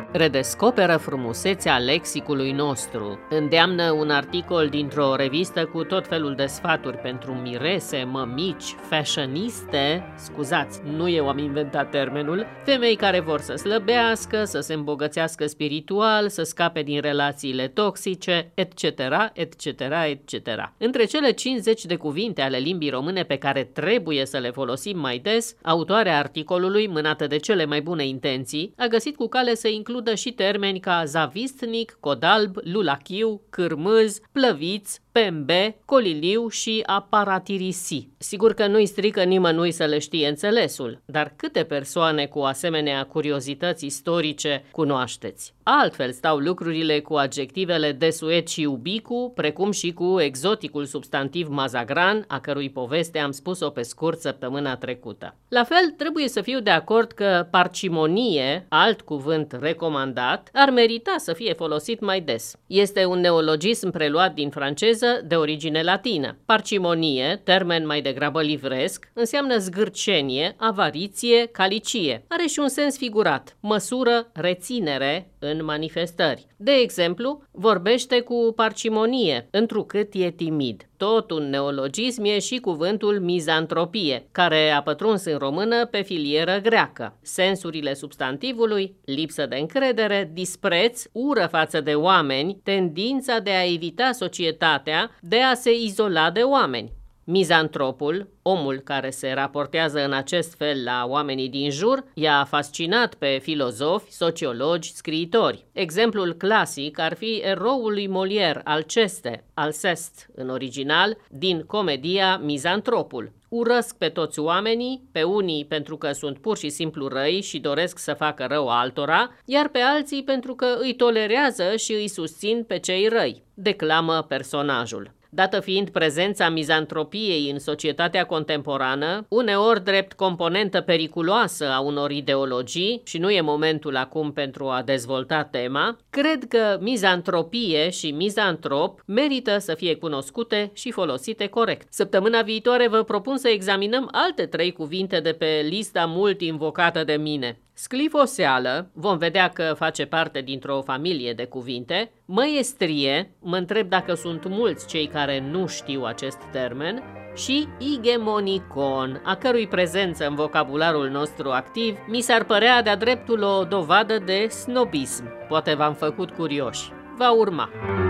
Redescoperă frumusețea lexicului nostru. Îndeamnă un articol dintr-o revistă cu tot felul de sfaturi pentru mirese, mămici, fashioniste, scuzați, nu eu am inventat termenul, femei care vor să slăbească, să se îmbogățească spiritual, să scape din relațiile toxice, etc., etc., etc. Între cele 50 de cuvinte ale limbii române pe care trebuie să le folosim mai des, autoarea articolului, mânată de cele mai bune intenții, a găsit cu cale să includă și termeni ca zavistnic, codalb, lulachiu, cârmâz, plăviț, pembe, coliliu și aparatirisi. Sigur că nu-i strică nimănui să le știe înțelesul, dar câte persoane cu asemenea curiozități istorice cunoașteți? Altfel stau lucrurile cu adjectivele desuet și ubicu, precum și cu exoticul substantiv mazagran, a cărui poveste am spus-o pe scurt săptămâna trecută. La fel, trebuie să fiu de acord că parcimonie, alt cuvânt recomandat, ar merita să fie folosit mai des. Este un neologism preluat din franceză de origine latină. Parcimonie, termen mai degrabă livresc, înseamnă zgârcenie, avariție, calicie. Are și un sens figurat, măsură, reținere în manifestări. De exemplu, vorbește cu parcimonie, întrucât e timid. Tot un neologism e și cuvântul mizantropie, care a pătruns în română pe filieră greacă. Sensurile substantivului, lipsă de încredere, dispreț, ură față de oameni, tendința de a evita societatea, de a se izola de oameni. Mizantropul, omul care se raportează în acest fel la oamenii din jur, i-a fascinat pe filozofi, sociologi, scriitori. Exemplul clasic ar fi eroul lui Molière, Alceste în original, din comedia Mizantropul. Urăsc pe toți oamenii, pe unii pentru că sunt pur și simplu răi și doresc să facă rău altora, iar pe alții pentru că îi tolerează și îi susțin pe cei răi, declamă personajul. Dată fiind prezența mizantropiei în societatea contemporană, uneori drept componentă periculoasă a unor ideologii, și nu e momentul acum pentru a dezvolta tema, cred că mizantropie și mizantrop merită să fie cunoscute și folosite corect. Săptămâna viitoare vă propun să examinăm alte 3 cuvinte de pe lista mult invocată de mine. Sclifoseală, vom vedea că face parte dintr-o familie de cuvinte, măiestrie, mă întreb dacă sunt mulți cei care nu știu acest termen, și igemonicon, a cărui prezență în vocabularul nostru activ mi s-ar părea de-a dreptul o dovadă de snobism. Poate v-am făcut curioși. Va urma.